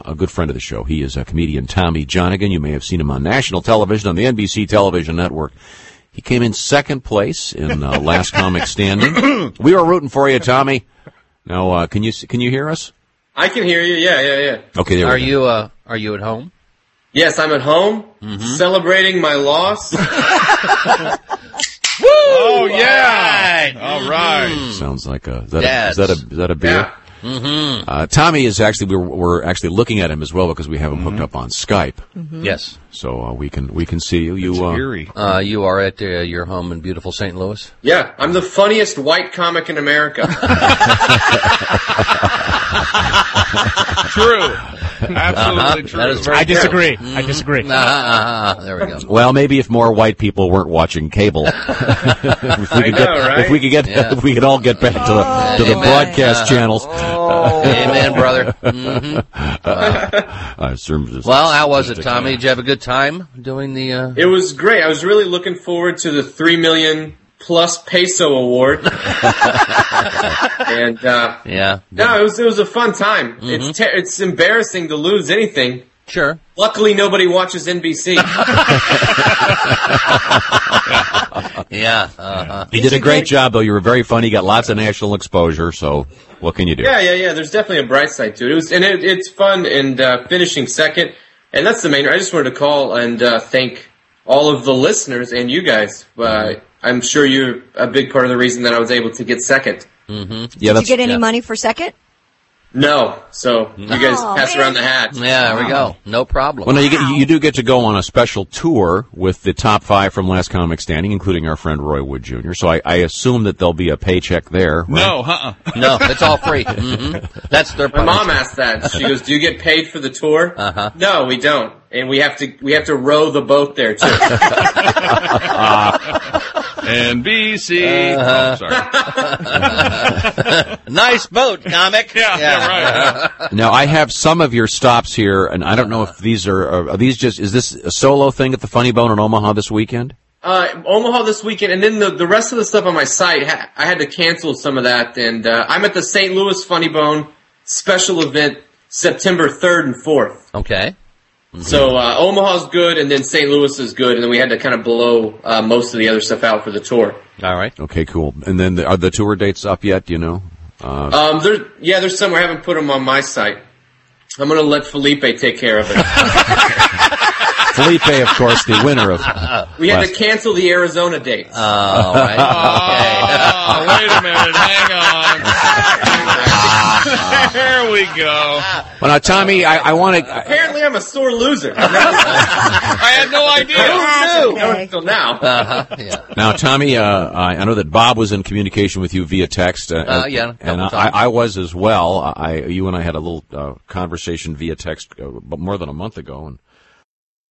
a good friend of the show. He is a comedian, Tommy Jonigan. You may have seen him on national television, on the NBC television network. He came in second place in Last Comic Standing. We were rooting for you, Tommy. Now, can you hear us? I can hear you. Yeah. Okay, there we go. Are you at home? Yes, I'm at home celebrating my loss. Woo! Oh yeah! All right. Sounds like is that a beer? Yeah. Mm-hmm. Tommy is actually we're actually looking at him as well because we have him hooked up on Skype. Mm-hmm. Yes. So we can see you. You are at your home in beautiful St. Louis. Yeah, I'm the funniest white comic in America. True. Absolutely true. That is very I disagree. true. I disagree. There we go. Well, maybe if more white people weren't watching cable, if we could all get back to the broadcast channels. Amen, brother. Mm-hmm. Well, how was it, Tommy? Did you have a good time doing the? It was great. I was really looking forward to the 3 million plus peso award. And no, it was a fun time. Mm-hmm. It's embarrassing to lose anything. Sure. Luckily, nobody watches NBC. Yeah. You did a great job, though. You were very funny. You got lots of national exposure. So, what can you do? Yeah. There's definitely a bright side to it. It's fun and finishing second. And that's the main. I just wanted to call and thank all of the listeners and you guys. I'm sure you're a big part of the reason that I was able to get second. Mm-hmm. Yeah, did you get any money for second? No, so you guys pass around the hat. Yeah, there we go. No problem. Well, no, you do get to go on a special tour with the top 5 from Last Comic Standing, including our friend Roy Wood Jr. So I assume that there'll be a paycheck there. Right? No, No, it's all free. Mm-hmm. That's their My mom asked that. She goes, "Do you get paid for the tour?" Uh-huh. No, we don't, and we have to row the boat there too. NBC. Sorry. Nice boat, comic. Yeah, right. Now, I have some of your stops here, and I don't know if these are these just, is this a solo thing at the Funny Bone in Omaha this weekend? Omaha this weekend, and then the rest of the stuff on my site, I had to cancel some of that, and I'm at the St. Louis Funny Bone special event September 3rd and 4th. Okay. Mm-hmm. So Omaha's good, and then St. Louis is good, and then we had to kind of blow most of the other stuff out for the tour. All right. Okay, cool. And then are the tour dates up yet? Do you know? There's some. I haven't put them on my site. I'm going to let Felipe take care of it. Felipe, of course, the winner of. We had to cancel the Arizona dates. All right. Wait a minute. Hang on. There we go. Well, now, Tommy, I want to. Apparently, I'm a sore loser. I had no idea. Until now. Yeah. Now, Tommy, I know that Bob was in communication with you via text. And I was as well. You and I had a little conversation via text more than a month ago, and